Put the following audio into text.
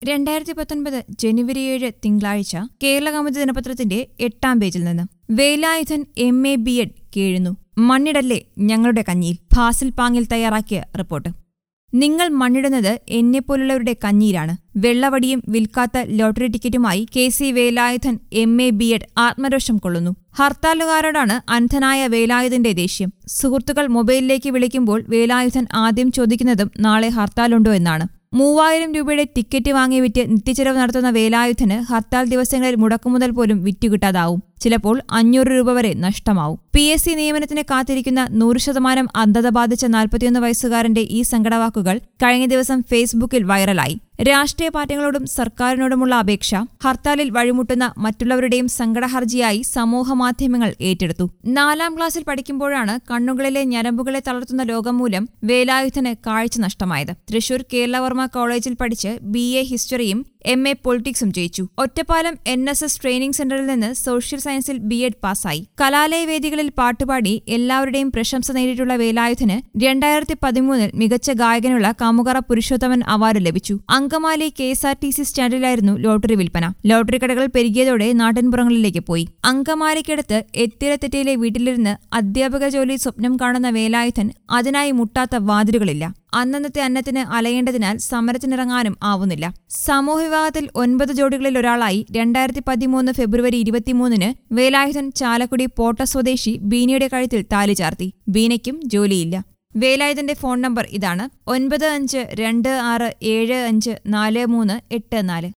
2019 ജനുവരി 7 തിങ്കളാഴ്ച കേരള കൗമുദി ദിനപത്രത്തിന്റെ 8-ാം പേജിൽ നിന്ന് വേലായുധൻ MA B.Ed കേഴുന്നു. മണ്ണിടല്ലേ ഞങ്ങളുടെ കഞ്ഞിയിൽ. ഫാസിൽ പാങ്ങിൽ തയ്യാറാക്കിയ റിപ്പോർട്ട്. നിങ്ങൾ മണ്ണിടുന്നത് എന്നെപ്പോലുള്ളവരുടെ കഞ്ഞിയിലാണ്. വെള്ളവടിയും വിൽക്കാത്ത ലോട്ടറി ടിക്കറ്റുമായി KC വേലായുധൻ MA B.Ed ആത്മരോഷം കൊള്ളുന്നു. ഹർത്താലുകാരോടാണ് അന്ധനായ വേലായുധന്റെ ദേഷ്യം. സുഹൃത്തുക്കൾ മൊബൈലിലേക്ക് വിളിക്കുമ്പോൾ വേലായുധൻ ആദ്യം ചോദിക്കുന്നതും നാളെ ഹർത്താലുണ്ടോ എന്നാണ്. 3000 രൂപയുടെ ടിക്കറ്റ് വാങ്ങി വിറ്റ് നിത്യച്ചെലവ് നടത്തുന്ന വേലായുധന് ഹർത്താൽ ദിവസങ്ങളിൽ മുടക്കുമുതൽ പോലും വിറ്റുകിട്ടാതാവും. ചിലപ്പോൾ 500 രൂപ വരെ നഷ്ടമാവും. PSC നിയമനത്തിന് കാത്തിരിക്കുന്ന 100% അന്ധത ബാധിച്ച 41 വയസ്സുകാരന്റെ ഈ സങ്കടവാക്കുകൾ കഴിഞ്ഞ ദിവസം ഫേസ്ബുക്കിൽ വൈറലായി. രാഷ്ട്രീയ പാർട്ടികളോടും സർക്കാരിനോടുമുള്ള അപേക്ഷ ഹർത്താലിൽ വഴിമുട്ടുന്ന മറ്റുള്ളവരുടെയും സങ്കടഹർജിയായി സമൂഹമാധ്യമങ്ങൾ ഏറ്റെടുത്തു. 4-ാം ക്ലാസ്സിൽ പഠിക്കുമ്പോഴാണ് കണ്ണുകളിലെ ഞരമ്പുകളെ തളർത്തുന്ന രോഗം മൂലം വേലായുധന് കാഴ്ച നഷ്ടമായത്. തൃശൂർ കേരളവർമ്മ കോളേജിൽ പഠിച്ച് BA ഹിസ്റ്ററിയും MA പൊളിറ്റിക്സും ജയിച്ചു. ഒറ്റപ്പാലം NSS ട്രെയിനിംഗ് സെന്ററിൽ നിന്ന് സോഷ്യൽ സയൻസിൽ B.Ed പാസ്സായി. കലാലയ വേദികളിൽ പാട്ടുപാടി എല്ലാവരുടെയും പ്രശംസ നേടിയിട്ടുള്ള വേലായുധന് 2013 മികച്ച ഗായകനുള്ള കാമുകറ പുരുഷോത്തമൻ അവാർഡ് ലഭിച്ചു. അങ്കമാലി KSRTC സ്റ്റാൻഡിലായിരുന്നു ലോട്ടറി വിൽപ്പന. ലോട്ടറി കടകൾ പെരുകിയതോടെ നാട്ടിൻപുറങ്ങളിലേക്ക് പോയി. അങ്കമാലിക്കടുത്ത് എത്തിരത്തെറ്റയിലെ വീട്ടിലിരുന്ന് അധ്യാപക ജോലി സ്വപ്നം കാണുന്ന വേലായുധൻ അതിനായി മുട്ടാത്ത വാതിലുകളില്ല. അന്നന്നത്തെ അന്നത്തിന് അലയേണ്ടതിനാൽ സമരത്തിനിറങ്ങാനും ആവുന്നില്ല. സമൂഹവിവാഹത്തിൽ 9 ജോഡികളിൽ ഒരാളായി 2013 ഫെബ്രുവരി 23 വേലായുധൻ ചാലക്കുടി പോട്ട സ്വദേശി ബീനയുടെ കഴുത്തിൽ താലി ചാർത്തി. ബീനയ്ക്കും ജോലിയില്ല. വേലായുധന്റെ ഫോൺ നമ്പർ ഇതാണ്: 9526754384.